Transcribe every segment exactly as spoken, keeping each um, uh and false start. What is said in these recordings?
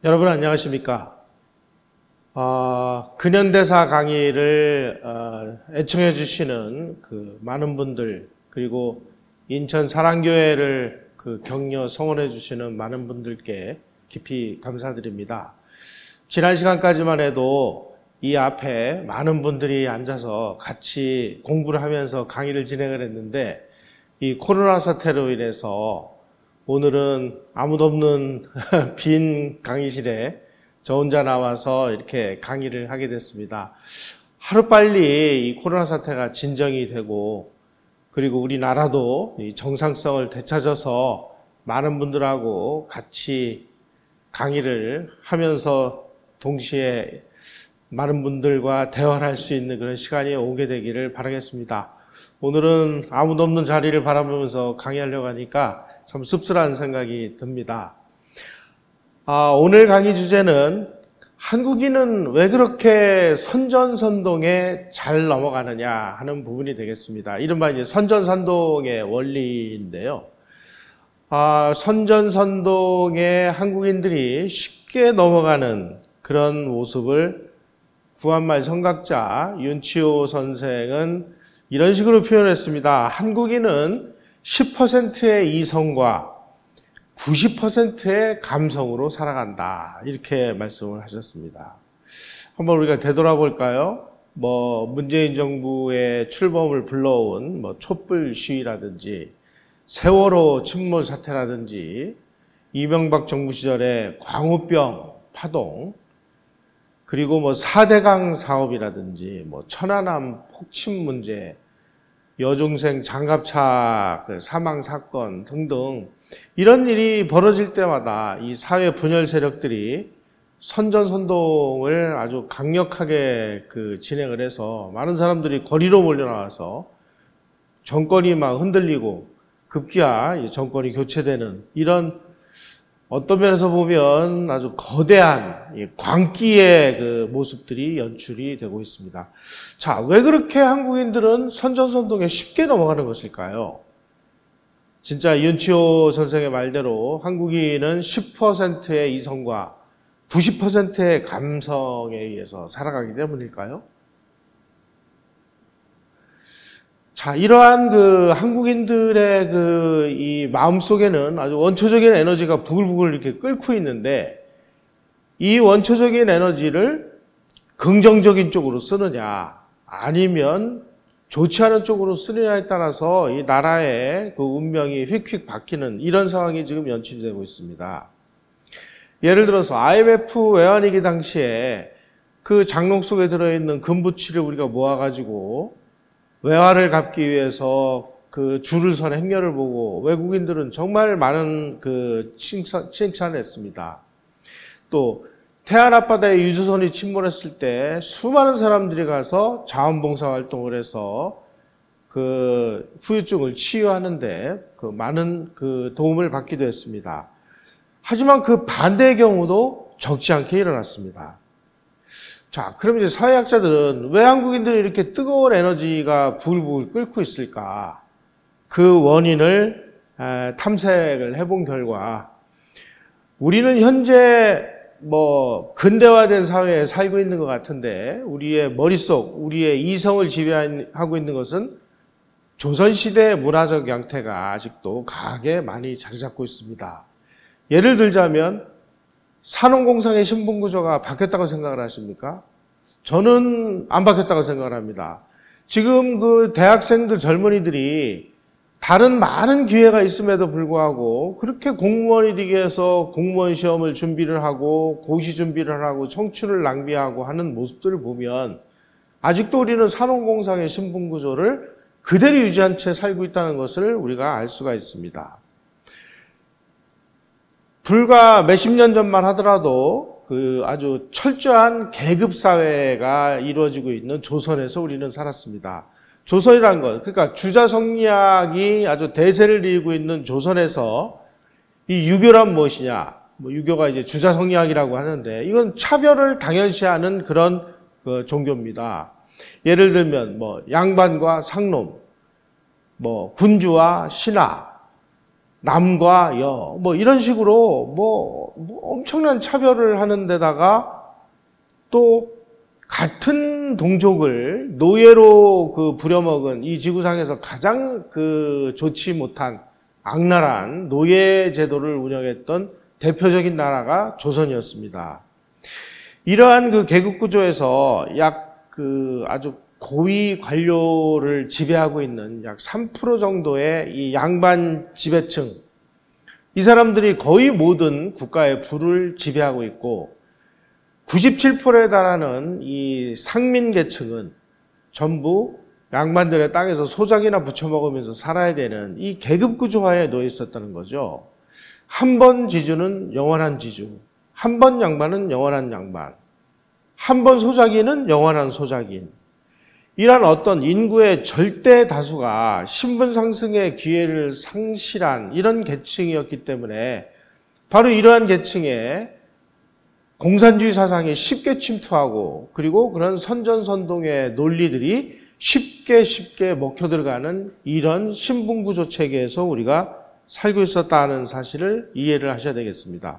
여러분 안녕하십니까? 어, 근현대사 강의를 어, 애청해 주시는 그 많은 분들, 그리고 인천 사랑교회를 그 격려 성원해 주시는 많은 분들께 깊이 감사드립니다. 지난 시간까지만 해도 이 앞에 많은 분들이 앉아서 같이 공부를 하면서 강의를 진행을 했는데, 이 코로나 사태로 인해서 오늘은 아무도 없는 빈 강의실에 저 혼자 나와서 이렇게 강의를 하게 됐습니다. 하루빨리 이 코로나 사태가 진정이 되고, 그리고 우리나라도 이 정상성을 되찾아서 많은 분들하고 같이 강의를 하면서 동시에 많은 분들과 대화를 할 수 있는 그런 시간이 오게 되기를 바라겠습니다. 오늘은 아무도 없는 자리를 바라보면서 강의하려고 하니까 참 씁쓸한 생각이 듭니다. 아, 오늘 강의 주제는 한국인은 왜 그렇게 선전선동에 잘 넘어가느냐 하는 부분이 되겠습니다. 이른바 이제 선전선동의 원리인데요. 아, 선전선동에 한국인들이 쉽게 넘어가는 그런 모습을 구한말 성각자 윤치호 선생은 이런 식으로 표현했습니다. 한국인은 십 퍼센트의 이성과 구십 퍼센트의 감성으로 살아간다. 이렇게 말씀을 하셨습니다. 한번 우리가 되돌아볼까요? 뭐, 문재인 정부의 출범을 불러온 뭐 촛불 시위라든지, 세월호 침몰 사태라든지, 이명박 정부 시절의 광우병 파동, 그리고 뭐 사대강 사업이라든지, 뭐 천안함 폭침 문제, 여중생 장갑차 그 사망 사건 등등, 이런 일이 벌어질 때마다 이 사회 분열 세력들이 선전선동을 아주 강력하게 그 진행을 해서 많은 사람들이 거리로 몰려나와서 정권이 막 흔들리고 급기야 정권이 교체되는, 이런 어떤 면에서 보면 아주 거대한 광기의 그 모습들이 연출이 되고 있습니다. 자, 왜 그렇게 한국인들은 선전선동에 쉽게 넘어가는 것일까요? 진짜 윤치호 선생의 말대로 한국인은 십 퍼센트의 이성과 구십 퍼센트의 감성에 의해서 살아가기 때문일까요? 자, 이러한 그 한국인들의 그 이 마음속에는 아주 원초적인 에너지가 부글부글 이렇게 끓고 있는데, 이 원초적인 에너지를 긍정적인 쪽으로 쓰느냐, 아니면 좋지 않은 쪽으로 쓰느냐에 따라서 이 나라의 그 운명이 휙휙 바뀌는 이런 상황이 지금 연출이 되고 있습니다. 예를 들어서 아이엠에프 외환위기 당시에 그 장롱 속에 들어있는 금부치를 우리가 모아가지고 외화를 갚기 위해서 그 줄을 선 행렬을 보고 외국인들은 정말 많은 그 칭찬, 칭찬을 했습니다. 또 태안 앞바다에 유조선이 침몰했을 때 수많은 사람들이 가서 자원봉사 활동을 해서 그 후유증을 치유하는데 그 많은 그 도움을 받기도 했습니다. 하지만 그 반대의 경우도 적지 않게 일어났습니다. 자, 그럼 이제 사회학자들은 왜 한국인들이 이렇게 뜨거운 에너지가 부글부글 끓고 있을까? 그 원인을 탐색을 해본 결과, 우리는 현재 뭐 근대화된 사회에 살고 있는 것 같은데, 우리의 머릿속, 우리의 이성을 지배하고 있는 것은 조선시대의 문화적 양태가 아직도 강하게 많이 자리 잡고 있습니다. 예를 들자면 산업공상의 신분구조가 바뀌었다고 생각을 하십니까? 저는 안 바뀌었다고 생각을 합니다. 지금 그 대학생들, 젊은이들이 다른 많은 기회가 있음에도 불구하고 그렇게 공무원이 되기 위해서 공무원 시험을 준비를 하고 고시 준비를 하고 청춘을 낭비하고 하는 모습들을 보면 아직도 우리는 산업공상의 신분구조를 그대로 유지한 채 살고 있다는 것을 우리가 알 수가 있습니다. 불과 몇십 년 전만 하더라도 그 아주 철저한 계급사회가 이루어지고 있는 조선에서 우리는 살았습니다. 조선이라는 것, 그러니까 주자성리학이 아주 대세를 이루고 있는 조선에서 이 유교란 무엇이냐, 뭐 유교가 이제 주자성리학이라고 하는데, 이건 차별을 당연시하는 그런 그 종교입니다. 예를 들면 뭐 양반과 상놈, 뭐 군주와 신하, 남과 여, 뭐 이런 식으로 뭐, 뭐 엄청난 차별을 하는 데다가 또 같은 동족을 노예로 그 부려먹은 이 지구상에서 가장 그 좋지 못한 악랄한 노예 제도를 운영했던 대표적인 나라가 조선이었습니다. 이러한 그 계급 구조에서 약 그 아주 고위 관료를 지배하고 있는 약 삼 퍼센트 정도의 이 양반 지배층, 이 사람들이 거의 모든 국가의 부를 지배하고 있고 구십칠 퍼센트에 달하는 이 상민 계층은 전부 양반들의 땅에서 소작이나 부쳐먹으면서 살아야 되는 이 계급 구조화에 놓여 있었다는 거죠. 한 번 지주는 영원한 지주, 한 번 양반은 영원한 양반, 한 번 소작인은 영원한 소작인. 이러한 어떤 인구의 절대 다수가 신분 상승의 기회를 상실한 이런 계층이었기 때문에 바로 이러한 계층에 공산주의 사상이 쉽게 침투하고 그리고 그런 선전선동의 논리들이 쉽게 쉽게 먹혀 들어가는 이런 신분구조 체계에서 우리가 살고 있었다는 사실을 이해를 하셔야 되겠습니다.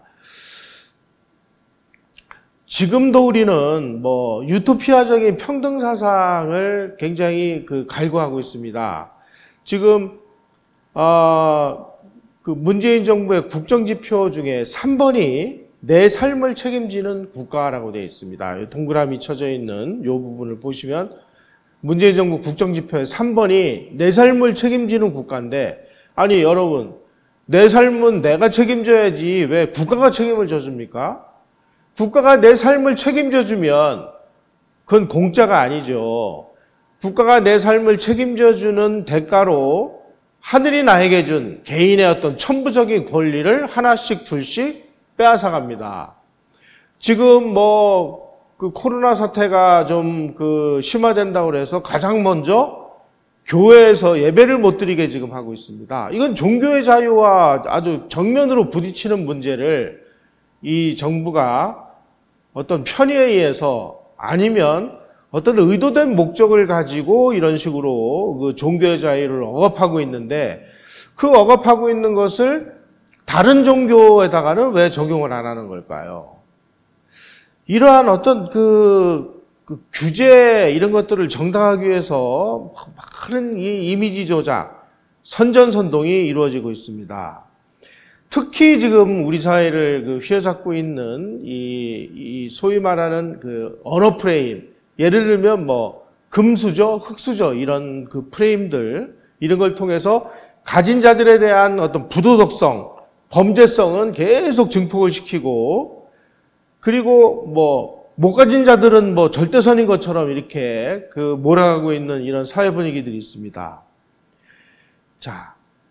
지금도 우리는 뭐 유토피아적인 평등 사상을 굉장히 그 갈구하고 있습니다. 지금 어, 그 문재인 정부의 국정지표 중에 삼 번이 내 삶을 책임지는 국가라고 되어 있습니다. 동그라미 쳐져 있는 이 부분을 보시면 문재인 정부 국정지표의 삼 번이 내 삶을 책임지는 국가인데, 아니 여러분, 내 삶은 내가 책임져야지 왜 국가가 책임을 져줍니까? 국가가 내 삶을 책임져 주면 그건 공짜가 아니죠. 국가가 내 삶을 책임져 주는 대가로 하늘이 나에게 준 개인의 어떤 천부적인 권리를 하나씩 둘씩 빼앗아 갑니다. 지금 뭐 그 코로나 사태가 좀 그 심화된다고 해서 가장 먼저 교회에서 예배를 못 드리게 지금 하고 있습니다. 이건 종교의 자유와 아주 정면으로 부딪히는 문제를 이 정부가 어떤 편의에 의해서 아니면 어떤 의도된 목적을 가지고 이런 식으로 그 종교의 자유를 억압하고 있는데, 그 억압하고 있는 것을 다른 종교에다가는 왜 적용을 안 하는 걸까요? 이러한 어떤 그, 그 규제 이런 것들을 정당하기 위해서 많은 이 이미지 조작, 선전선동이 이루어지고 있습니다. 특히 지금 우리 사회를 그 휘어잡고 있는 이, 이 소위 말하는 그 언어 프레임, 예를 들면 뭐 금수저, 흑수저 이런 그 프레임들, 이런 걸 통해서 가진 자들에 대한 어떤 부도덕성, 범죄성은 계속 증폭을 시키고, 그리고 뭐 못 가진 자들은 뭐 절대선인 것처럼 이렇게 그 몰아가고 있는 이런 사회 분위기들이 있습니다. 자,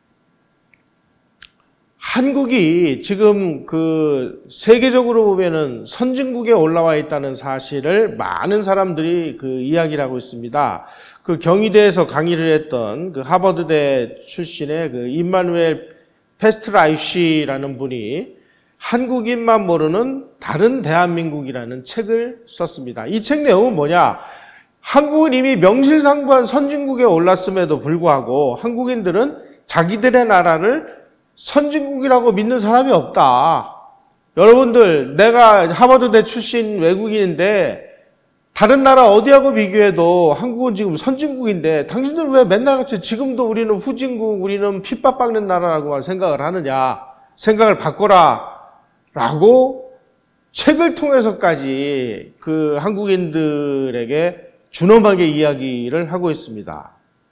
한국이 지금 그 세계적으로 보면은 선진국에 올라와 있다는 사실을 많은 사람들이 그 이야기를 하고 있습니다. 그 경희대에서 강의를 했던 그 하버드대 출신의 그 임마누엘 페스트라이시라는 분이 한국인만 모르는 다른 대한민국이라는 책을 썼습니다. 이 책 내용은 뭐냐? 한국은 이미 명실상부한 선진국에 올랐음에도 불구하고 한국인들은 자기들의 나라를 선진국이라고 믿는 사람이 없다. 여러분들, 내가 하버드대 출신 외국인인데 다른 나라 어디하고 비교해도 한국은 지금 선진국인데 당신들 왜 맨날 같이 지금도 우리는 후진국, 우리는 핍박받는 나라라고만 생각을 하느냐. 생각을 바꿔라. 라고 책을 통해서까지 그 한국인들에게 준엄하게 이야기를 하고 있습니다.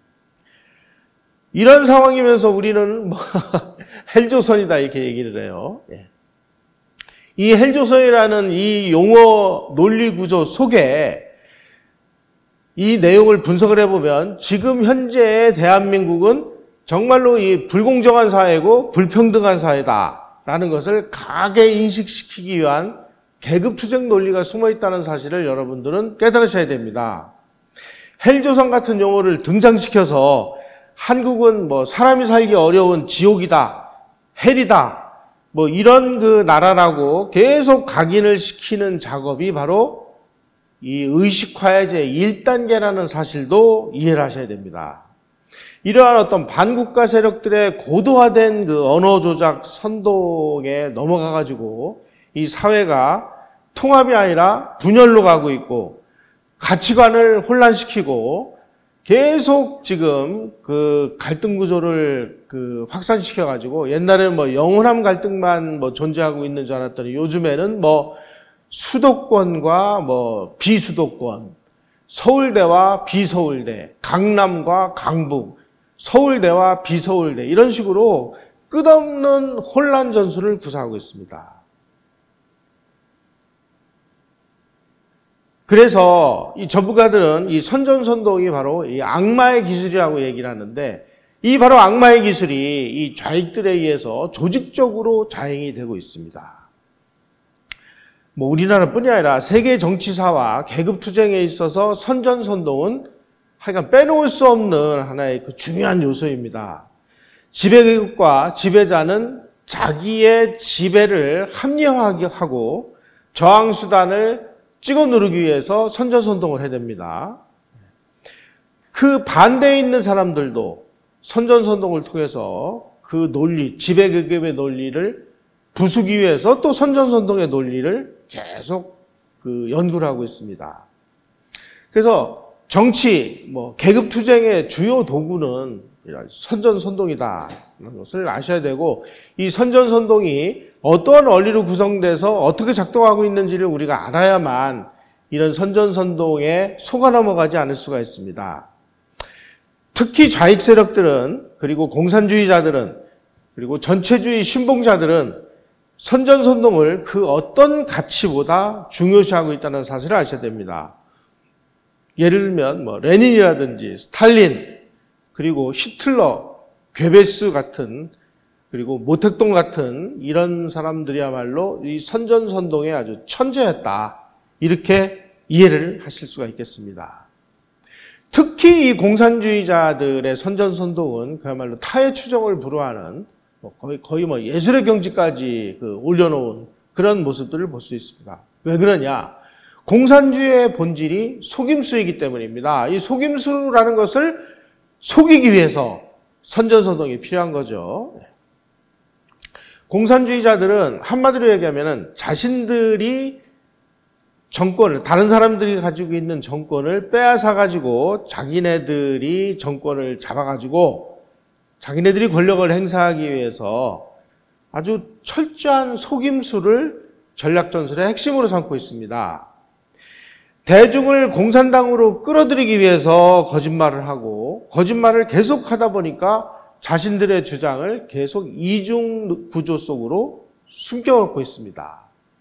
이런 상황이면서 우리는 뭐 헬조선이다 이렇게 얘기를 해요. 이 헬조선이라는 이 용어 논리 구조 속에 이 내용을 분석을 해보면 지금 현재의 대한민국은 정말로 이 불공정한 사회고 불평등한 사회다라는 것을 강하게 인식시키기 위한 계급투쟁 논리가 숨어있다는 사실을 여러분들은 깨달으셔야 됩니다. 헬조선 같은 용어를 등장시켜서 한국은 뭐 사람이 살기 어려운 지옥이다, 헬이다, 뭐 이런 그 나라라고 계속 각인을 시키는 작업이 바로 이 의식화의 제일 단계라는 사실도 이해를 하셔야 됩니다. 이러한 어떤 반국가 세력들의 고도화된 그 언어 조작 선동에 넘어가가지고 이 사회가 통합이 아니라 분열로 가고 있고 가치관을 혼란시키고 계속 지금 그 갈등 구조를 그 확산시켜가지고 옛날에는 뭐 영원한 갈등만 뭐 존재하고 있는 줄 알았더니 요즘에는 뭐 수도권과 뭐 비수도권, 서울대와 비서울대, 강남과 강북, 서울대와 비서울대 이런 식으로 끝없는 혼란 전술을 구사하고 있습니다. 그래서 이 전문가들은 이 선전선동이 바로 이 악마의 기술이라고 얘기를 하는데 이 바로 악마의 기술이 이 좌익들에 의해서 조직적으로 자행이 되고 있습니다. 뭐 우리나라뿐이 아니라 세계 정치사와 계급투쟁에 있어서 선전선동은 하여간 빼놓을 수 없는 하나의 그 중요한 요소입니다. 지배계급과 지배자는 자기의 지배를 합리화하게 하고 저항수단을 찍어 누르기 위해서 선전선동을 해야 됩니다. 그 반대에 있는 사람들도 선전선동을 통해서 그 논리, 지배계급의 논리를 부수기 위해서 또 선전선동의 논리를 계속 그 연구를 하고 있습니다. 그래서 정치, 뭐 계급투쟁의 주요 도구는 선전선동이다 라는 것을 아셔야 되고 이 선전선동이 어떠한 원리로 구성돼서 어떻게 작동하고 있는지를 우리가 알아야만 이런 선전선동에 속아 넘어가지 않을 수가 있습니다. 특히 좌익 세력들은 그리고 공산주의자들은 그리고 전체주의 신봉자들은 선전선동을 그 어떤 가치보다 중요시하고 있다는 사실을 아셔야 됩니다. 예를 들면 뭐 레닌이라든지 스탈린 그리고 히틀러, 괴베스 같은 그리고 모택동 같은 이런 사람들이야말로 이 선전선동에 아주 천재였다. 이렇게 이해를 하실 수가 있겠습니다. 특히 이 공산주의자들의 선전선동은 그야말로 타의 추종을 불허하는 뭐 거의, 거의 뭐 예술의 경지까지 그 올려놓은 그런 모습들을 볼 수 있습니다. 왜 그러냐? 공산주의의 본질이 속임수이기 때문입니다. 이 속임수라는 것을 속이기 위해서 선전선동이 필요한 거죠. 공산주의자들은 한마디로 얘기하면 자신들이 정권을, 다른 사람들이 가지고 있는 정권을 빼앗아가지고 자기네들이 정권을 잡아가지고 자기네들이 권력을 행사하기 위해서 아주 철저한 속임수를 전략전술의 핵심으로 삼고 있습니다. 대중을 공산당으로 끌어들이기 위해서 거짓말을 하고 거짓말을 계속하다 보니까 자신들의 주장을 계속 이중 구조 속으로 숨겨놓고 있습니다.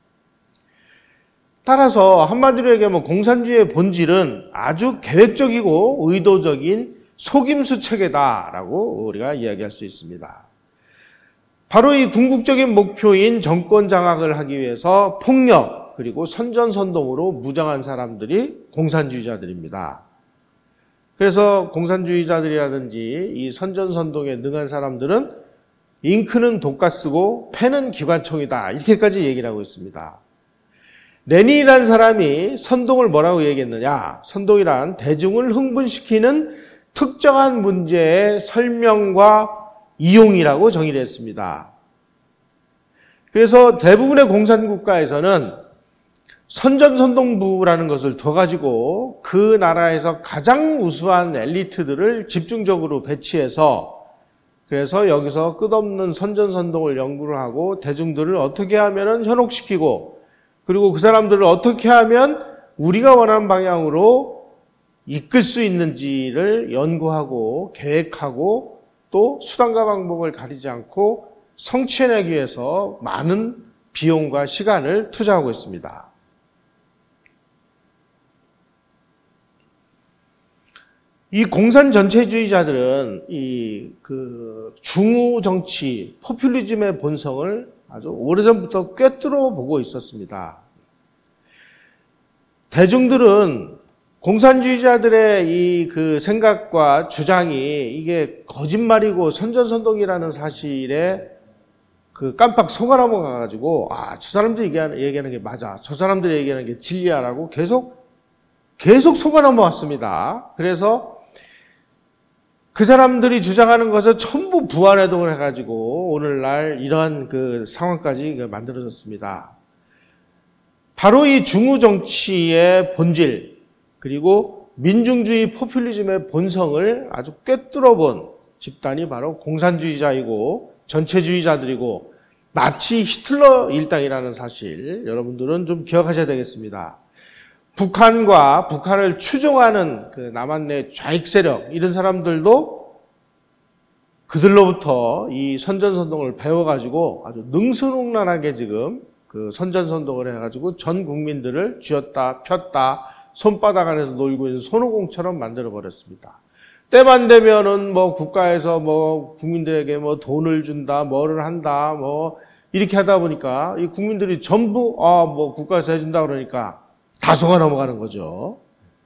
따라서 한마디로 얘기하면 공산주의의 본질은 아주 계획적이고 의도적인 속임수 체계다라고 우리가 이야기할 수 있습니다. 바로 이 궁극적인 목표인 정권 장악을 하기 위해서 폭력 그리고 선전선동으로 무장한 사람들이 공산주의자들입니다. 그래서 공산주의자들이라든지 이 선전선동에 능한 사람들은 잉크는 독가스고 펜은 기관총이다 이렇게까지 얘기를 하고 있습니다. 레닌이라는 사람이 선동을 뭐라고 얘기했느냐? 선동이란 대중을 흥분시키는 특정한 문제의 설명과 이용이라고 정의를 했습니다. 그래서 대부분의 공산국가에서는 선전선동부라는 것을 둬가지고 그 나라에서 가장 우수한 엘리트들을 집중적으로 배치해서 그래서 여기서 끝없는 선전선동을 연구를 하고 대중들을 어떻게 하면 현혹시키고 그리고 그 사람들을 어떻게 하면 우리가 원하는 방향으로 이끌 수 있는지를 연구하고 계획하고 또 수단과 방법을 가리지 않고 성취해내기 위해서 많은 비용과 시간을 투자하고 있습니다. 이 공산 전체주의자들은 이 그 중우 정치, 포퓰리즘의 본성을 아주 오래전부터 꿰뚫어 보고 있었습니다. 대중들은 공산주의자들의 이 그 생각과 주장이 이게 거짓말이고 선전선동이라는 사실에 그 깜빡 속아 넘어가가지고 아, 저 사람들이 얘기하는, 얘기하는 게 맞아. 저 사람들이 얘기하는 게 진리야라고 계속 계속 속아 넘어왔습니다. 그래서 그 사람들이 주장하는 것을 전부 부안해동을 해가지고 오늘날 이러한 그 상황까지 만들어졌습니다. 바로 이 중우 정치의 본질, 그리고 민중주의 포퓰리즘의 본성을 아주 꿰뚫어본 집단이 바로 공산주의자이고 전체주의자들이고 나치 히틀러 일당이라는 사실, 여러분들은 좀 기억하셔야 되겠습니다. 북한과 북한을 추종하는 그 남한 내 좌익 세력, 이런 사람들도 그들로부터 이 선전선동을 배워가지고 아주 능수능란하게 지금 그 선전선동을 해가지고 전 국민들을 쥐었다 폈다 손바닥 안에서 놀고 있는 손오공처럼 만들어버렸습니다. 때만 되면은 뭐 국가에서 뭐 국민들에게 뭐 돈을 준다, 뭐를 한다, 뭐 이렇게 하다 보니까 이 국민들이 전부 아 뭐 국가에서 해준다 그러니까 다 속아 넘어가는 거죠.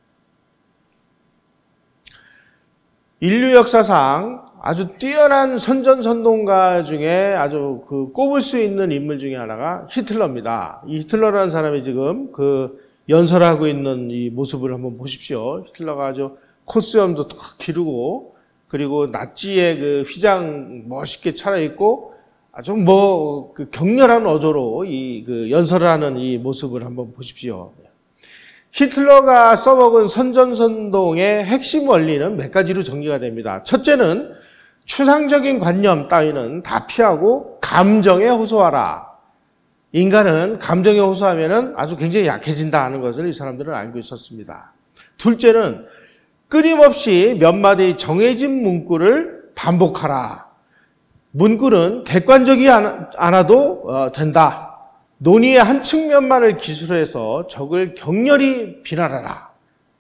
인류 역사상 아주 뛰어난 선전선동가 중에 아주 그 꼽을 수 있는 인물 중에 하나가 히틀러입니다. 이 히틀러라는 사람이 지금 그 연설하고 있는 이 모습을 한번 보십시오. 히틀러가 아주 콧수염도 탁 기르고, 그리고 나치의 그 휘장 멋있게 차려입고 아주 뭐 그 격렬한 어조로 이 그 연설을 하는 이 모습을 한번 보십시오. 히틀러가 써먹은 선전선동의 핵심 원리는 몇 가지로 정리가 됩니다. 첫째는 추상적인 관념 따위는 다 피하고 감정에 호소하라. 인간은 감정에 호소하면 아주 굉장히 약해진다 하는 것을 이 사람들은 알고 있었습니다. 둘째는 끊임없이 몇 마디 정해진 문구를 반복하라. 문구는 객관적이 않아도 된다. 논의의 한 측면만을 기술해서 적을 격렬히 비난하라.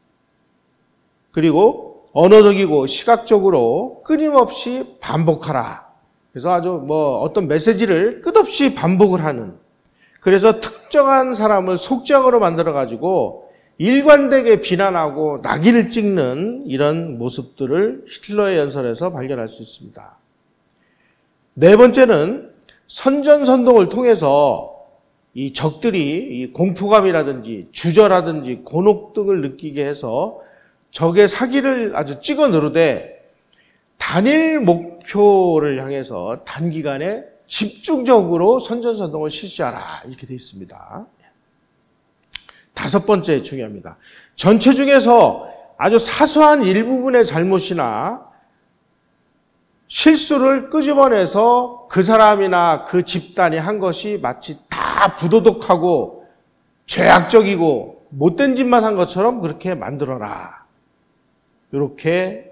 그리고 언어적이고 시각적으로 끊임없이 반복하라. 그래서 아주 뭐 어떤 메시지를 끝없이 반복을 하는, 그래서 특정한 사람을 속죄악으로 만들어가지고 일관되게 비난하고 낙인을 찍는 이런 모습들을 히틀러의 연설에서 발견할 수 있습니다. 네 번째는 선전선동을 통해서 이 적들이 이 공포감이라든지 주저라든지 곤혹 등을 느끼게 해서 적의 사기를 아주 찍어 누르되 단일 목표를 향해서 단기간에 집중적으로 선전선동을 실시하라, 이렇게 되어 있습니다. 다섯 번째 중요합니다. 전체 중에서 아주 사소한 일부분의 잘못이나 실수를 끄집어내서 그 사람이나 그 집단이 한 것이 마치 다 부도덕하고 죄악적이고 못된 짓만 한 것처럼 그렇게 만들어라. 이렇게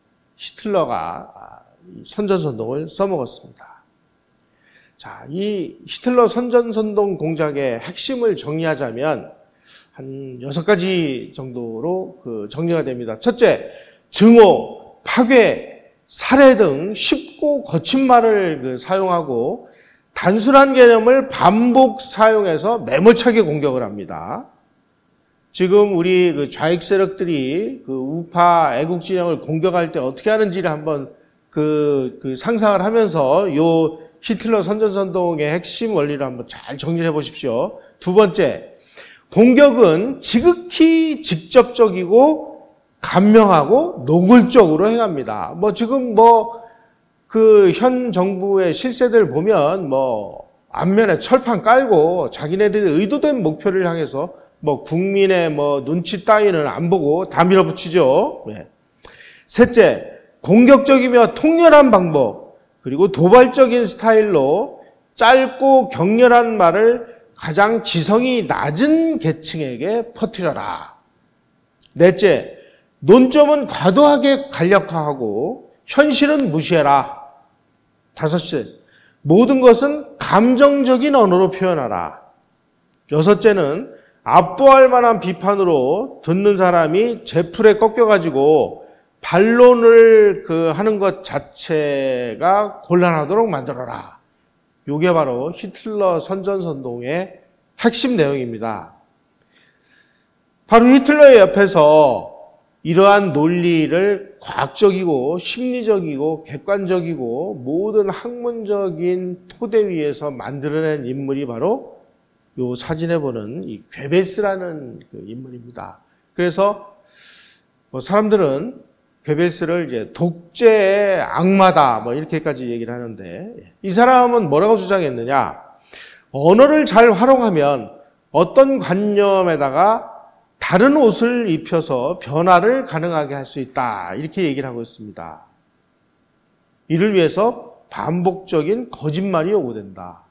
히틀러가 선전선동을 써먹었습니다. 자, 이 히틀러 선전선동 공작의 핵심을 정리하자면 한 여섯 가지 정도로 그 정리가 됩니다. 첫째, 증오, 파괴, 살해 등 쉽고 거친 말을 그 사용하고 단순한 개념을 반복 사용해서 매몰차게 공격을 합니다. 지금 우리 그 좌익 세력들이 그 우파 애국 진영을 공격할 때 어떻게 하는지를 한번 그, 그 상상을 하면서 요 히틀러 선전선동의 핵심 원리를 한번 잘 정리를 해보십시오. 두 번째, 공격은 지극히 직접적이고 간명하고 노골적으로 행합니다. 뭐 지금 뭐 그 현 정부의 실세들 보면 뭐 앞면에 철판 깔고 자기네들이 의도된 목표를 향해서 뭐 국민의 뭐 눈치 따위는 안 보고 다 밀어붙이죠. 네. 셋째, 공격적이며 통렬한 방법, 그리고 도발적인 스타일로 짧고 격렬한 말을 가장 지성이 낮은 계층에게 퍼뜨려라. 넷째, 논점은 과도하게 간략화하고 현실은 무시해라. 다섯째, 모든 것은 감정적인 언어로 표현하라. 여섯째는 압도할 만한 비판으로 듣는 사람이 제풀에 꺾여가지고 반론을 그 하는 것 자체가 곤란하도록 만들어라. 이게 바로 히틀러 선전선동의 핵심 내용입니다. 바로 히틀러의 옆에서 이러한 논리를 과학적이고 심리적이고 객관적이고 모든 학문적인 토대 위에서 만들어낸 인물이 바로 이 사진에 보는 이 괴베스라는 그 인물입니다. 그래서 뭐 사람들은 괴벨스를 이제 독재의 악마다 뭐 이렇게까지 얘기를 하는데, 이 사람은 뭐라고 주장했느냐? 언어를 잘 활용하면 어떤 관념에다가 다른 옷을 입혀서 변화를 가능하게 할 수 있다, 이렇게 얘기를 하고 있습니다. 이를 위해서 반복적인 거짓말이 요구된다.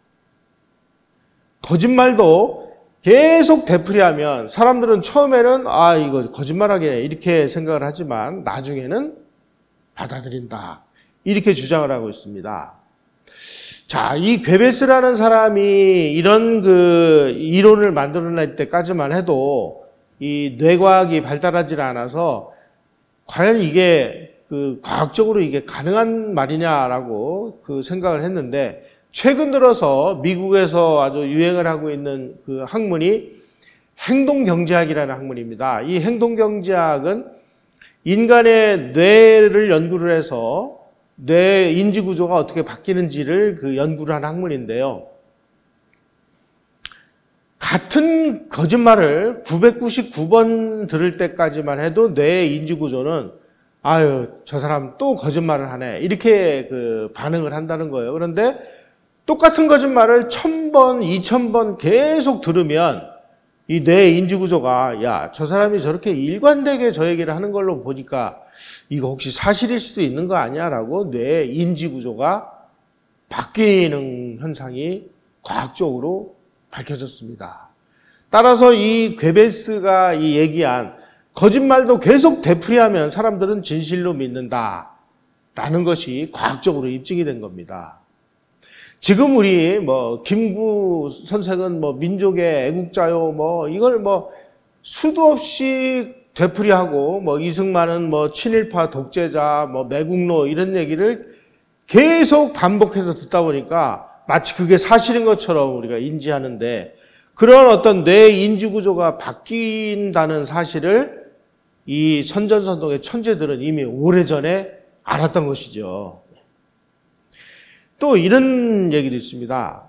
거짓말도 계속 되풀이하면 사람들은 처음에는 아 이거 거짓말하게 이렇게 생각을 하지만 나중에는 받아들인다, 이렇게 주장을 하고 있습니다. 자, 이 괴벨스라는 사람이 이런 그 이론을 만들어낼 때까지만 해도 이 뇌과학이 발달하지 않아서 과연 이게 그 과학적으로 이게 가능한 말이냐라고 그 생각을 했는데, 최근 들어서 미국에서 아주 유행을 하고 있는 그 학문이 행동경제학이라는 학문입니다. 이 행동경제학은 인간의 뇌를 연구를 해서 뇌 인지 구조가 어떻게 바뀌는지를 그 연구를 한 학문인데요. 같은 거짓말을 구백구십구 번 들을 때까지만 해도 뇌의 인지 구조는 아유, 저 사람 또 거짓말을 하네, 이렇게 그 반응을 한다는 거예요. 그런데 똑같은 거짓말을 천 번, 이천 번 계속 들으면 이 뇌의 인지 구조가 야, 저 사람이 저렇게 일관되게 저 얘기를 하는 걸로 보니까 이거 혹시 사실일 수도 있는 거 아니야? 라고 뇌의 인지 구조가 바뀌는 현상이 과학적으로 밝혀졌습니다. 따라서 이 괴벨스가 이 얘기한 거짓말도 계속 되풀이하면 사람들은 진실로 믿는다라는 것이 과학적으로 입증이 된 겁니다. 지금 우리 뭐 김구 선생은 뭐 민족의 애국자요, 뭐 이걸 뭐 수도 없이 되풀이하고, 뭐 이승만은 뭐 친일파 독재자, 뭐 매국노, 이런 얘기를 계속 반복해서 듣다 보니까 마치 그게 사실인 것처럼 우리가 인지하는데, 그런 어떤 뇌 인지 구조가 바뀐다는 사실을 이 선전선동의 천재들은 이미 오래전에 알았던 것이죠. 또 이런 얘기도 있습니다.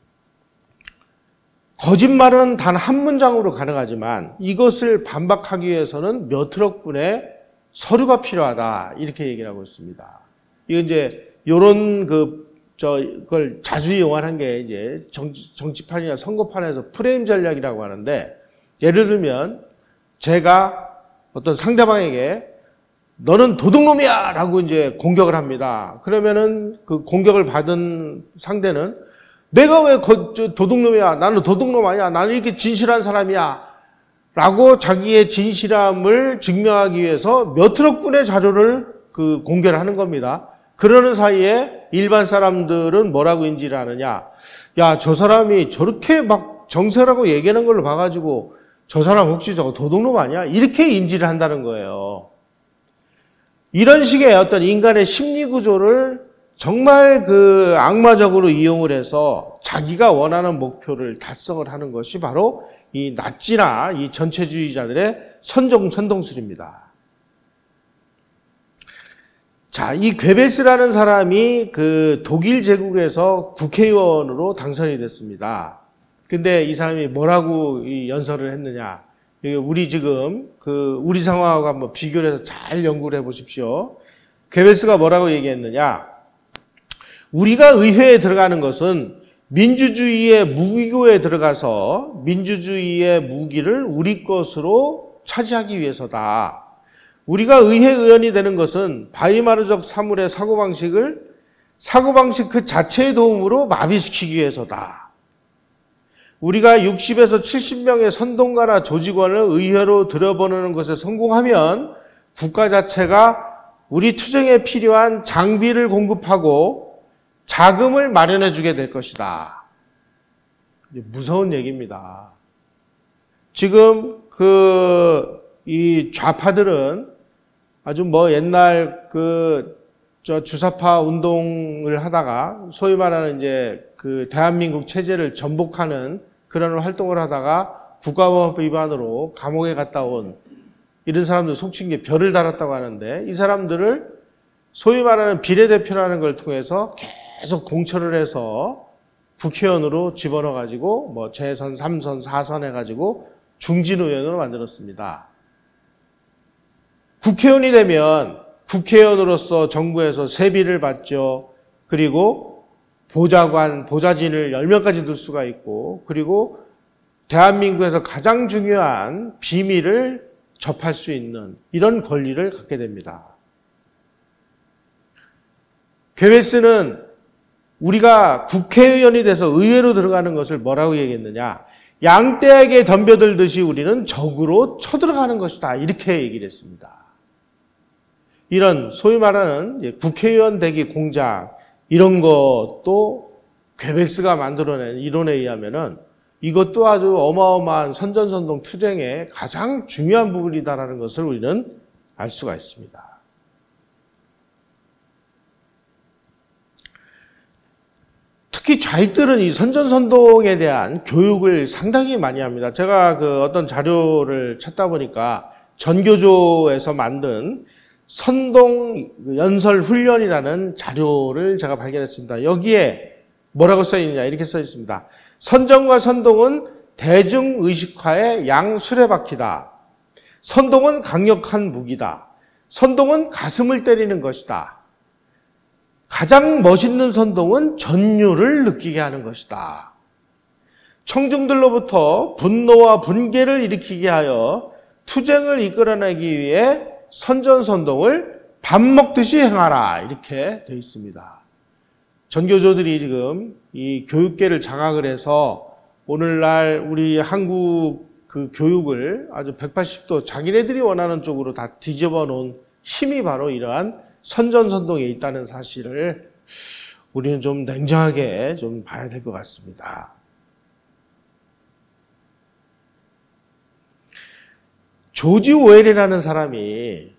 거짓말은 단 한 문장으로 가능하지만 이것을 반박하기 위해서는 몇 트럭 분의 서류가 필요하다, 이렇게 얘기를 하고 있습니다. 이거 이제 요런 그 저 그걸 자주 이용하는 게 이제 정치, 정치판이나 선거판에서 프레임 전략이라고 하는데, 예를 들면 제가 어떤 상대방에게 너는 도둑놈이야! 라고 이제 공격을 합니다. 그러면은 그 공격을 받은 상대는 내가 왜 도둑놈이야? 나는 도둑놈 아니야. 나는 이렇게 진실한 사람이야. 라고 자기의 진실함을 증명하기 위해서 몇 트럭 분의 자료를 그 공개를 하는 겁니다. 그러는 사이에 일반 사람들은 뭐라고 인지를 하느냐? 야, 저 사람이 저렇게 막 정세라고 얘기하는 걸로 봐가지고 저 사람 혹시 저거 도둑놈 아니야? 이렇게 인지를 한다는 거예요. 이런 식의 어떤 인간의 심리 구조를 정말 그 악마적으로 이용을 해서 자기가 원하는 목표를 달성을 하는 것이 바로 이 나치나 이 전체주의자들의 선종, 선동술입니다. 자, 이 괴벨스라는 사람이 그 독일 제국에서 국회의원으로 당선이 됐습니다. 근데 이 사람이 뭐라고 이 연설을 했느냐? 우리 지금 그 우리 상황하고 한번 비교를 해서 잘 연구를 해보십시오. 괴벨스가 뭐라고 얘기했느냐? 우리가 의회에 들어가는 것은 민주주의의 무기고에 들어가서 민주주의의 무기를 우리 것으로 차지하기 위해서다. 우리가 의회 의원이 되는 것은 바이마르적 사물의 사고방식을 사고방식 그 자체의 도움으로 마비시키기 위해서다. 우리가 육십에서 칠십 명의 선동가나 조직원을 의회로 들여보내는 것에 성공하면 국가 자체가 우리 투쟁에 필요한 장비를 공급하고 자금을 마련해 주게 될 것이다. 무서운 얘기입니다. 지금 그 이 좌파들은 아주 뭐 옛날 그 저 주사파 운동을 하다가 소위 말하는 이제 그 대한민국 체제를 전복하는 그런 활동을 하다가 국가법 위반으로 감옥에 갔다 온 이런 사람들 속칭 게 별을 달았다고 하는데, 이 사람들을 소위 말하는 비례대표라는 걸 통해서 계속 공천을 해서 국회의원으로 집어넣어가지고 뭐 재선, 삼선, 사선 해가지고 중진의원으로 만들었습니다. 국회의원이 되면 국회의원으로서 정부에서 세비를 받죠. 그리고 보좌관, 보좌진을 열 명까지 둘 수가 있고, 그리고 대한민국에서 가장 중요한 비밀을 접할 수 있는 이런 권리를 갖게 됩니다. 괴베스는 우리가 국회의원이 돼서 의회로 들어가는 것을 뭐라고 얘기했느냐? 양떼에게 덤벼들듯이 우리는 적으로 쳐들어가는 것이다. 이렇게 얘기를 했습니다. 이런 소위 말하는 국회의원 되기 공작 이런 것도 괴베스가 만들어낸 이론에 의하면은 이것도 아주 어마어마한 선전선동 투쟁의 가장 중요한 부분이다라는 것을 우리는 알 수가 있습니다. 특히 좌익들은 이 선전선동에 대한 교육을 상당히 많이 합니다. 제가 그 어떤 자료를 찾다 보니까 전교조에서 만든 선동 연설 훈련이라는 자료를 제가 발견했습니다. 여기에 뭐라고 써 있느냐 이렇게 써 있습니다. 선전과 선동은 대중의식화의 양수레바퀴다. 선동은 강력한 무기다. 선동은 가슴을 때리는 것이다. 가장 멋있는 선동은 전율을 느끼게 하는 것이다. 청중들로부터 분노와 분개를 일으키게 하여 투쟁을 이끌어내기 위해 선전선동을 밥 먹듯이 행하라 이렇게 되어 있습니다. 전교조들이 지금 이 교육계를 장악을 해서 오늘날 우리 한국 그 교육을 아주 백팔십 도 자기네들이 원하는 쪽으로 다 뒤집어 놓은 힘이 바로 이러한 선전선동에 있다는 사실을 우리는 좀 냉정하게 좀 봐야 될 것 같습니다. 조지 오웰이라는 사람이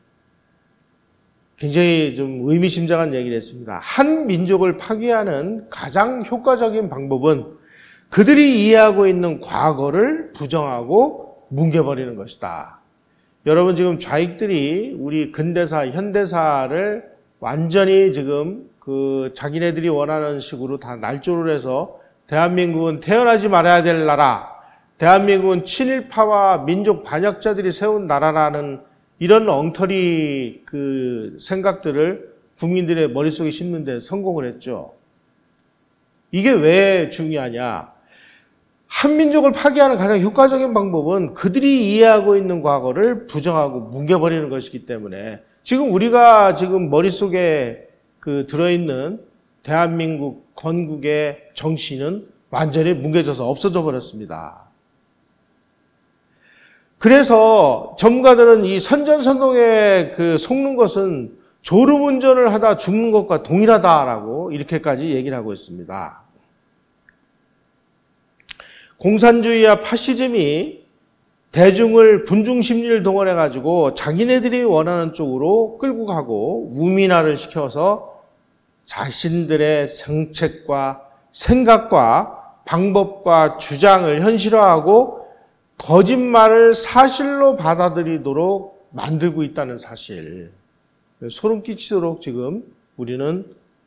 굉장히 좀 의미심장한 얘기를 했습니다. 한 민족을 파괴하는 가장 효과적인 방법은 그들이 이해하고 있는 과거를 부정하고 뭉개버리는 것이다. 여러분 지금 좌익들이 우리 근대사, 현대사를 완전히 지금 그 자기네들이 원하는 식으로 다 날조를 해서 대한민국은 태어나지 말아야 될 나라, 대한민국은 친일파와 민족 반역자들이 세운 나라라는 이런 엉터리 그 생각들을 국민들의 머릿속에 심는 데 성공을 했죠. 이게 왜 중요하냐? 한민족을 파괴하는 가장 효과적인 방법은 그들이 이해하고 있는 과거를 부정하고 뭉개버리는 것이기 때문에 지금 우리가 지금 머릿속에 그 들어있는 대한민국 건국의 정신은 완전히 뭉개져서 없어져 버렸습니다. 그래서 전문가들은 이 선전선동에 그 속는 것은 졸음운전을 하다 죽는 것과 동일하다라고 이렇게까지 얘기를 하고 있습니다. 공산주의와 파시즘이 대중을 군중 심리를 동원해가지고 자기네들이 원하는 쪽으로 끌고 가고 우민화를 시켜서 자신들의 정책과 생각과 방법과 주장을 현실화하고 거짓말을 사실로 받아들이도록 만들고 있다는 사실. 소름 끼치도록 지금 우리는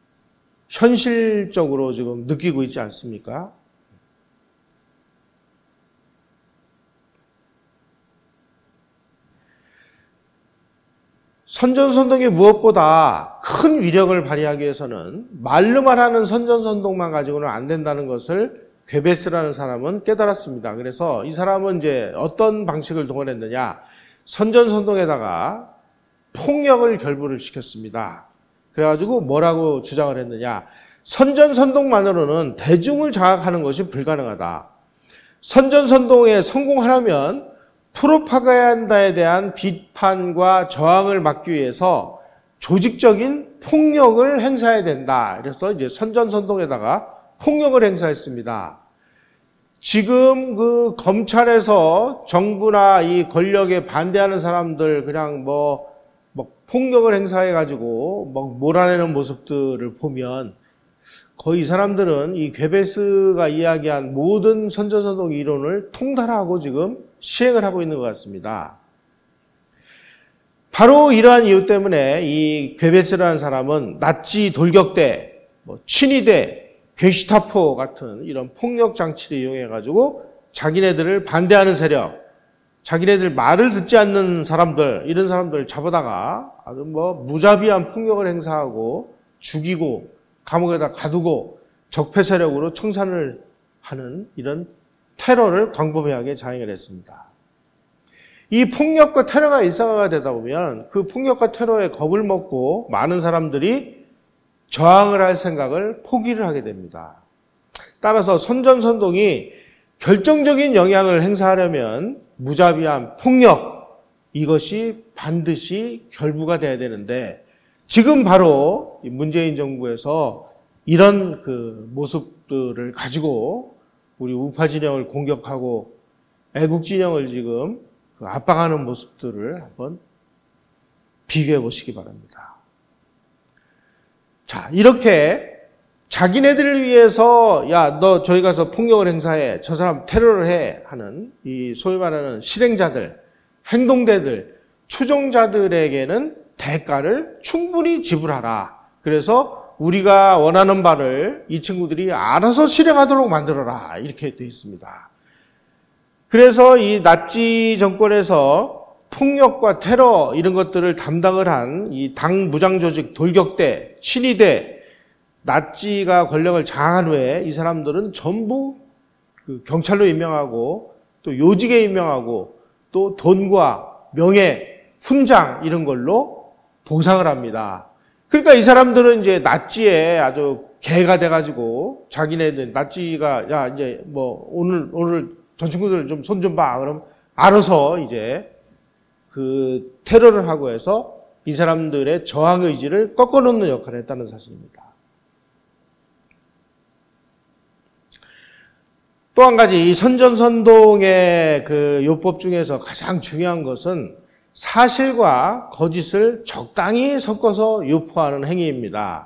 현실적으로 지금 느끼고 있지 않습니까? 선전선동이 무엇보다 큰 위력을 발휘하기 위해서는 말로만 하는 선전선동만 가지고는 안 된다는 것을 괴베스라는 사람은 깨달았습니다. 그래서 이 사람은 이제 어떤 방식을 동원했느냐? 선전선동에다가 폭력을 결부를 시켰습니다. 그래가지고 뭐라고 주장을 했느냐? 선전선동만으로는 대중을 장악하는 것이 불가능하다. 선전선동에 성공하려면 프로파간다에 대한 비판과 저항을 막기 위해서 조직적인 폭력을 행사해야 된다. 그래서 이제 선전선동에다가 폭력을 행사했습니다. 지금 그 검찰에서 정부나 이 권력에 반대하는 사람들 그냥 뭐, 뭐 폭력을 행사해가지고 뭐 몰아내는 모습들을 보면 거의 이 사람들은 이 괴베스가 이야기한 모든 선전선동 이론을 통달하고 지금 시행을 하고 있는 것 같습니다. 바로 이러한 이유 때문에 이 괴베스라는 사람은 나치 돌격대, 뭐 친위대, 게슈타포 같은 이런 폭력 장치를 이용해가지고 자기네들을 반대하는 세력, 자기네들 말을 듣지 않는 사람들, 이런 사람들을 잡아다가 아주 뭐 무자비한 폭력을 행사하고 죽이고 감옥에다 가두고 적폐 세력으로 청산을 하는 이런 테러를 광범위하게 자행을 했습니다. 이 폭력과 테러가 일상화가 되다 보면 그 폭력과 테러에 겁을 먹고 많은 사람들이 저항을 할 생각을 포기를 하게 됩니다. 따라서 선전선동이 결정적인 영향을 행사하려면 무자비한 폭력, 이것이 반드시 결부가 돼야 되는데 지금 바로 문재인 정부에서 이런 그 모습들을 가지고 우리 우파 진영을 공격하고 애국 진영을 지금 그 압박하는 모습들을 한번 비교해 보시기 바랍니다. 자, 이렇게 자기네들을 위해서 야, 너 저기 가서 폭력을 행사해, 저 사람 테러를 해 하는 이 소위 말하는 실행자들, 행동대들, 추종자들에게는 대가를 충분히 지불하라. 그래서 우리가 원하는 바를 이 친구들이 알아서 실행하도록 만들어라. 이렇게 되어 있습니다. 그래서 이 나치 정권에서 폭력과 테러 이런 것들을 담당을 한 이 당 무장조직 돌격대, 친위대, 나치가 권력을 장악한 후에 이 사람들은 전부 그 경찰로 임명하고 또 요직에 임명하고 또 돈과 명예, 훈장 이런 걸로 보상을 합니다. 그러니까 이 사람들은 이제 나치에 아주 개가 돼가지고 자기네들 나치가 야 이제 뭐 오늘 오늘 저 친구들 좀 손 좀 봐. 그럼 알아서 이제 그 테러를 하고 해서 이 사람들의 저항 의지를 꺾어놓는 역할을 했다는 사실입니다. 또 한 가지 이 선전선동의 그 요법 중에서 가장 중요한 것은 사실과 거짓을 적당히 섞어서 유포하는 행위입니다.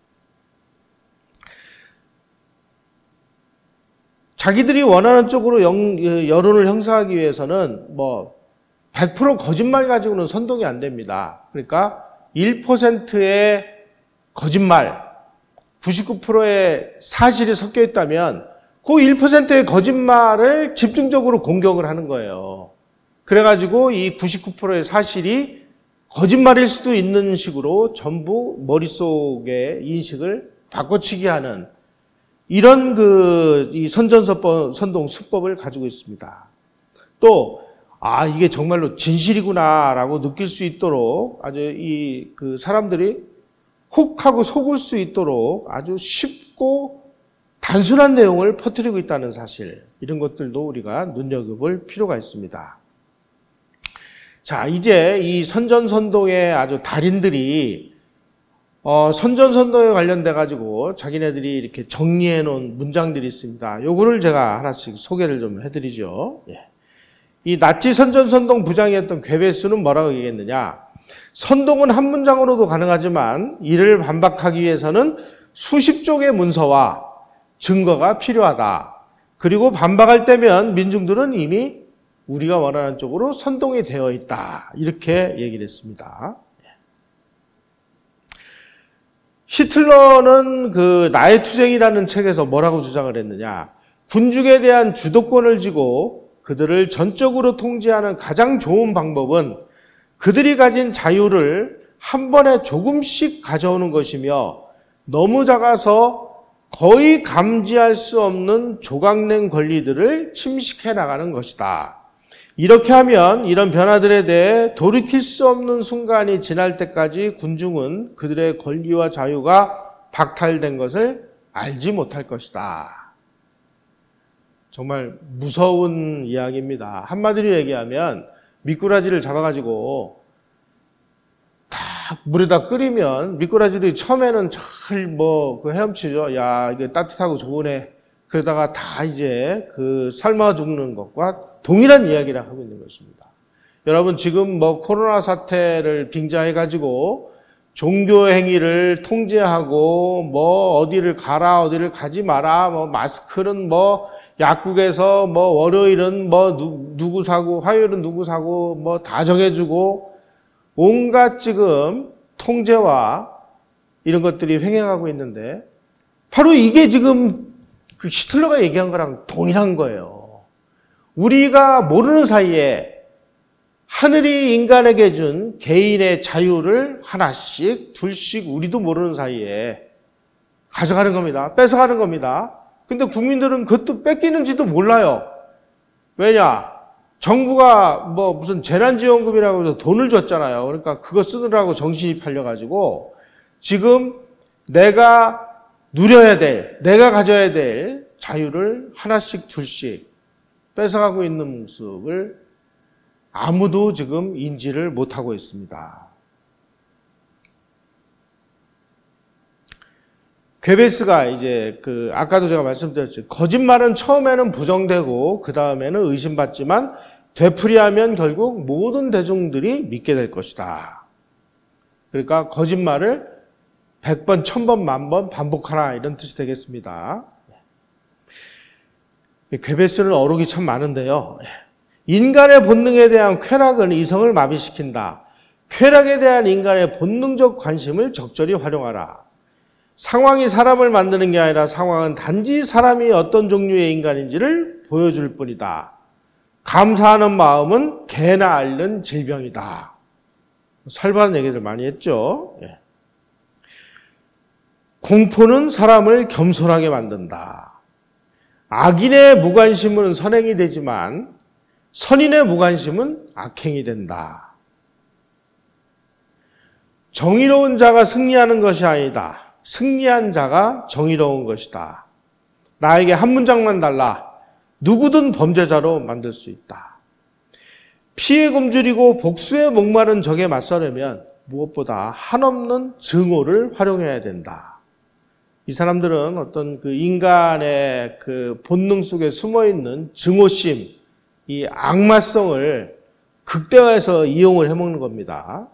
자기들이 원하는 쪽으로 영, 여론을 형성하기 위해서는 뭐 백 퍼센트 거짓말 가지고는 선동이 안 됩니다. 그러니까 일 퍼센트의 거짓말, 구십구 퍼센트의 사실이 섞여 있다면 그 일 퍼센트의 거짓말을 집중적으로 공격을 하는 거예요. 그래가지고 이 구십구 퍼센트의 사실이 거짓말일 수도 있는 식으로 전부 머릿속에 인식을 바꿔치기 하는 이런 그 이 선전선동 수법을 가지고 있습니다. 또 아 이게 정말로 진실이구나라고 느낄 수 있도록 아주 이 그 사람들이 혹하고 속을 수 있도록 아주 쉽고 단순한 내용을 퍼뜨리고 있다는 사실, 이런 것들도 우리가 눈여겨볼 필요가 있습니다. 자, 이제 이 선전선동의 아주 달인들이 어, 선전선동에 관련돼 가지고 자기네들이 이렇게 정리해 놓은 문장들이 있습니다. 요거를 제가 하나씩 소개를 좀 해드리죠. 예. 이 나치 선전선동 부장이었던 괴베스는 뭐라고 얘기했느냐? 선동은 한 문장으로도 가능하지만 이를 반박하기 위해서는 수십 쪽의 문서와 증거가 필요하다. 그리고 반박할 때면 민중들은 이미 우리가 원하는 쪽으로 선동이 되어 있다. 이렇게 얘기를 했습니다. 히틀러는 그 나의 투쟁이라는 책에서 뭐라고 주장을 했느냐? 군중에 대한 주도권을 쥐고 그들을 전적으로 통제하는 가장 좋은 방법은 그들이 가진 자유를 한 번에 조금씩 가져오는 것이며 너무 작아서 거의 감지할 수 없는 조각낸 권리들을 침식해 나가는 것이다. 이렇게 하면 이런 변화들에 대해 돌이킬 수 없는 순간이 지날 때까지 군중은 그들의 권리와 자유가 박탈된 것을 알지 못할 것이다. 정말 무서운 이야기입니다. 한마디로 얘기하면 미꾸라지를 잡아가지고 딱 물에다 끓이면 미꾸라지들이 처음에는 잘 뭐 그 헤엄치죠. 야, 이게 따뜻하고 좋으네. 그러다가 다 이제 그 삶아 죽는 것과 동일한 이야기를 하고 있는 것입니다. 여러분 지금 뭐 코로나 사태를 빙자해가지고 종교 행위를 통제하고 뭐 어디를 가라 어디를 가지 마라 뭐 마스크는 뭐 약국에서 뭐 월요일은 뭐 누, 누구 사고 화요일은 누구 사고 뭐 다 정해주고 온갖 지금 통제와 이런 것들이 횡행하고 있는데 바로 이게 지금 그 히틀러가 얘기한 거랑 동일한 거예요. 우리가 모르는 사이에 하늘이 인간에게 준 개인의 자유를 하나씩 둘씩 우리도 모르는 사이에 가져가는 겁니다. 뺏어가는 겁니다. 근데 국민들은 그것도 뺏기는지도 몰라요. 왜냐? 정부가 뭐 무슨 재난지원금이라고 해서 돈을 줬잖아요. 그러니까 그거 쓰느라고 정신이 팔려가지고 지금 내가 누려야 될, 내가 가져야 될 자유를 하나씩 둘씩 뺏어가고 있는 모습을 아무도 지금 인지를 못하고 있습니다. 괴베스가 이제 그 아까도 제가 말씀드렸죠. 거짓말은 처음에는 부정되고 그 다음에는 의심받지만 되풀이하면 결국 모든 대중들이 믿게 될 것이다. 그러니까 거짓말을 백 번, 천 번, 만 번 반복하라 이런 뜻이 되겠습니다. 괴베스는 어록이 참 많은데요. 인간의 본능에 대한 쾌락은 이성을 마비시킨다. 쾌락에 대한 인간의 본능적 관심을 적절히 활용하라. 상황이 사람을 만드는 게 아니라 상황은 단지 사람이 어떤 종류의 인간인지를 보여줄 뿐이다. 감사하는 마음은 개나 앓는 질병이다. 설바른 얘기들 많이 했죠. 예. 공포는 사람을 겸손하게 만든다. 악인의 무관심은 선행이 되지만 선인의 무관심은 악행이 된다. 정의로운 자가 승리하는 것이 아니다. 승리한 자가 정의로운 것이다. 나에게 한 문장만 달라. 누구든 범죄자로 만들 수 있다. 피해 굶주리고 복수에 목마른 적에 맞서려면 무엇보다 한없는 증오를 활용해야 된다. 이 사람들은 어떤 그 인간의 그 본능 속에 숨어 있는 증오심, 이 악마성을 극대화해서 이용을 해먹는 겁니다.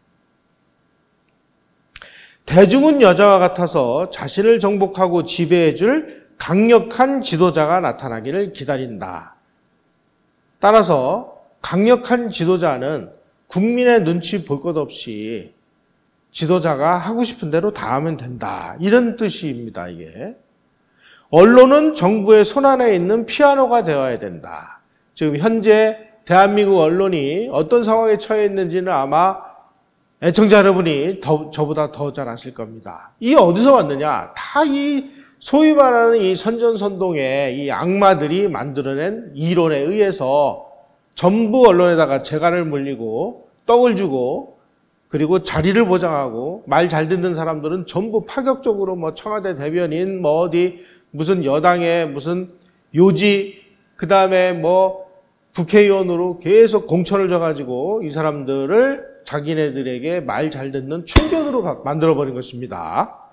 대중은 여자와 같아서 자신을 정복하고 지배해줄 강력한 지도자가 나타나기를 기다린다. 따라서 강력한 지도자는 국민의 눈치 볼 것 없이 지도자가 하고 싶은 대로 다 하면 된다. 이런 뜻입니다, 이게. 언론은 정부의 손안에 있는 피아노가 되어야 된다. 지금 현재 대한민국 언론이 어떤 상황에 처해 있는지는 아마 애청자 여러분이 더, 저보다 더 잘 아실 겁니다. 이게 어디서 왔느냐? 다 이 소위 말하는 이 선전선동의 이 악마들이 만들어낸 이론에 의해서 전부 언론에다가 재갈을 물리고 떡을 주고 그리고 자리를 보장하고 말 잘 듣는 사람들은 전부 파격적으로 뭐 청와대 대변인 뭐 어디 무슨 여당의 무슨 요지 그 다음에 뭐 국회의원으로 계속 공천을 줘가지고 이 사람들을 자기네들에게 말 잘 듣는 충견으로 만들어버린 것입니다.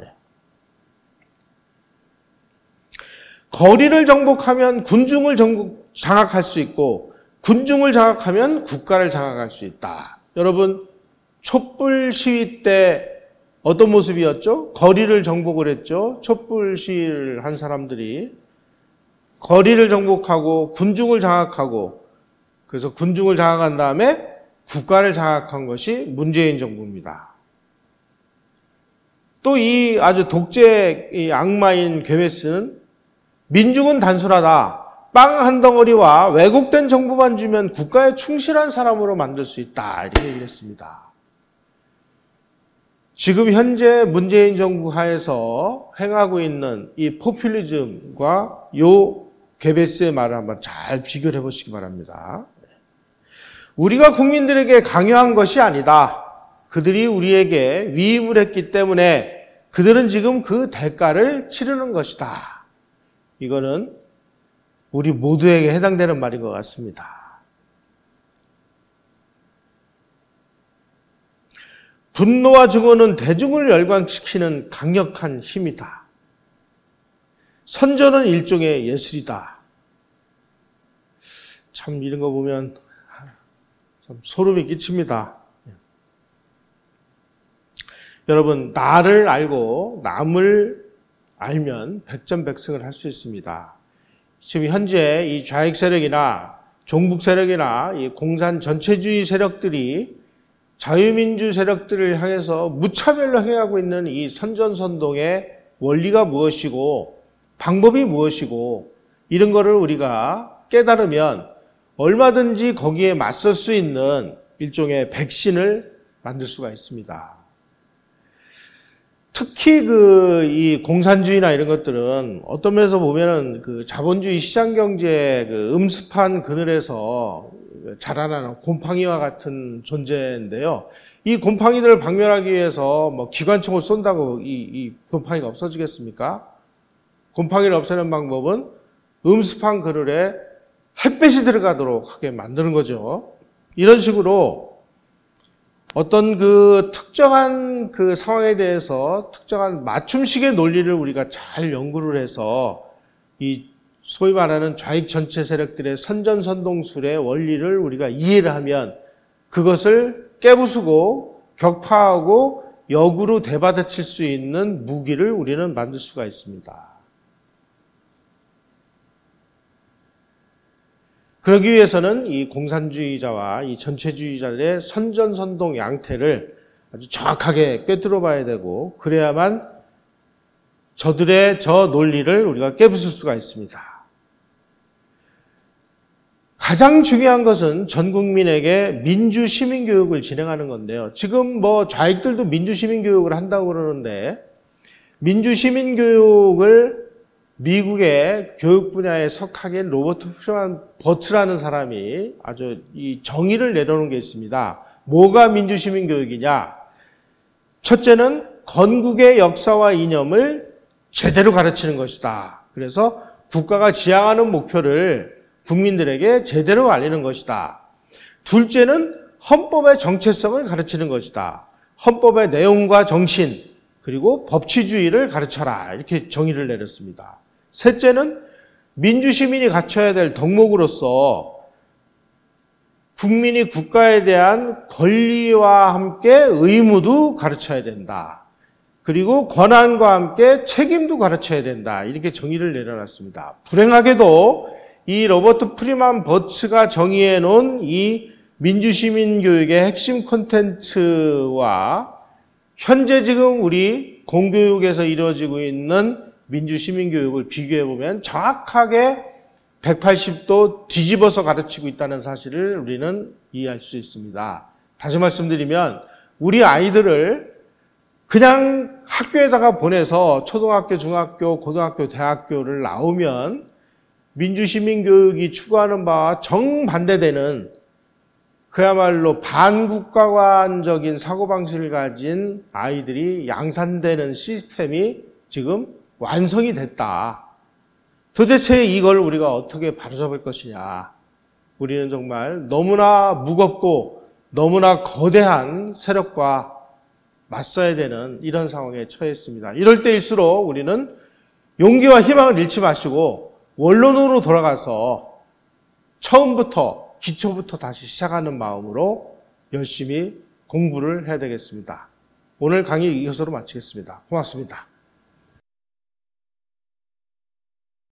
거리를 정복하면 군중을 장악할 수 있고 군중을 장악하면 국가를 장악할 수 있다. 여러분 촛불 시위 때 어떤 모습이었죠? 거리를 정복을 했죠. 촛불 시위를 한 사람들이 거리를 정복하고 군중을 장악하고 그래서 군중을 장악한 다음에 국가를 장악한 것이 문재인 정부입니다. 또 이 아주 독재 이 악마인 괴메스는 민중은 단순하다. 빵 한 덩어리와 왜곡된 정보만 주면 국가에 충실한 사람으로 만들 수 있다. 이렇게 얘기를 했습니다. 지금 현재 문재인 정부 하에서 행하고 있는 이 포퓰리즘과 요 괴베스의 말을 한번 잘 비교를 해보시기 바랍니다. 우리가 국민들에게 강요한 것이 아니다. 그들이 우리에게 위임을 했기 때문에 그들은 지금 그 대가를 치르는 것이다. 이거는 우리 모두에게 해당되는 말인 것 같습니다. 분노와 증오는 대중을 열광시키는 강력한 힘이다. 선전은 일종의 예술이다. 참 이런 거 보면 참 소름이 끼칩니다. 여러분, 나를 알고 남을 알면 백전백승을 할 수 있습니다. 지금 현재 이 좌익 세력이나 종북 세력이나 이 공산 전체주의 세력들이 자유민주 세력들을 향해서 무차별로 행하고 있는 이 선전선동의 원리가 무엇이고 방법이 무엇이고 이런 거를 우리가 깨달으면 얼마든지 거기에 맞설 수 있는 일종의 백신을 만들 수가 있습니다. 특히 그 이 공산주의나 이런 것들은 어떤 면에서 보면은 그 자본주의 시장 경제의 그 음습한 그늘에서 자라나는 곰팡이와 같은 존재인데요. 이 곰팡이들을 박멸하기 위해서 뭐 기관총을 쏜다고 이, 이 곰팡이가 없어지겠습니까? 곰팡이를 없애는 방법은 음습한 그늘에 햇빛이 들어가도록 하게 만드는 거죠. 이런 식으로 어떤 그 특정한 그 상황에 대해서 특정한 맞춤식의 논리를 우리가 잘 연구를 해서 이 소위 말하는 좌익 전체 세력들의 선전선동술의 원리를 우리가 이해를 하면 그것을 깨부수고 격파하고 역으로 대받아칠 수 있는 무기를 우리는 만들 수가 있습니다. 그러기 위해서는 이 공산주의자와 이 전체주의자들의 선전선동 양태를 아주 정확하게 꿰뚫어 봐야 되고 그래야만 저들의 저 논리를 우리가 깨부술 수가 있습니다. 가장 중요한 것은 전 국민에게 민주 시민 교육을 진행하는 건데요. 지금 뭐 좌익들도 민주 시민 교육을 한다고 그러는데 민주 시민 교육을 미국의 교육 분야의 석학인 로버트 프리만 버츠라는 사람이 아주 이 정의를 내려놓은 게 있습니다. 뭐가 민주 시민 교육이냐? 첫째는 건국의 역사와 이념을 제대로 가르치는 것이다. 그래서 국가가 지향하는 목표를 국민들에게 제대로 알리는 것이다. 둘째는 헌법의 정체성을 가르치는 것이다. 헌법의 내용과 정신 그리고 법치주의를 가르쳐라. 이렇게 정의를 내렸습니다. 셋째는 민주시민이 갖춰야 될 덕목으로서 국민이 국가에 대한 권리와 함께 의무도 가르쳐야 된다. 그리고 권한과 함께 책임도 가르쳐야 된다. 이렇게 정의를 내려놨습니다. 불행하게도 이 로버트 프리만 버츠가 정의해 놓은 이 민주시민 교육의 핵심 콘텐츠와 현재 지금 우리 공교육에서 이루어지고 있는 민주시민교육을 비교해보면 정확하게 백팔십 도 뒤집어서 가르치고 있다는 사실을 우리는 이해할 수 있습니다. 다시 말씀드리면 우리 아이들을 그냥 학교에다가 보내서 초등학교, 중학교, 고등학교, 대학교를 나오면 민주시민교육이 추구하는 바와 정반대되는 그야말로 반국가관적인 사고방식을 가진 아이들이 양산되는 시스템이 지금 완성이 됐다. 도대체 이걸 우리가 어떻게 바로잡을 것이냐. 우리는 정말 너무나 무겁고 너무나 거대한 세력과 맞서야 되는 이런 상황에 처했습니다. 이럴 때일수록 우리는 용기와 희망을 잃지 마시고 원론으로 돌아가서 처음부터 기초부터 다시 시작하는 마음으로 열심히 공부를 해야 되겠습니다. 오늘 강의 이것으로 마치겠습니다. 고맙습니다.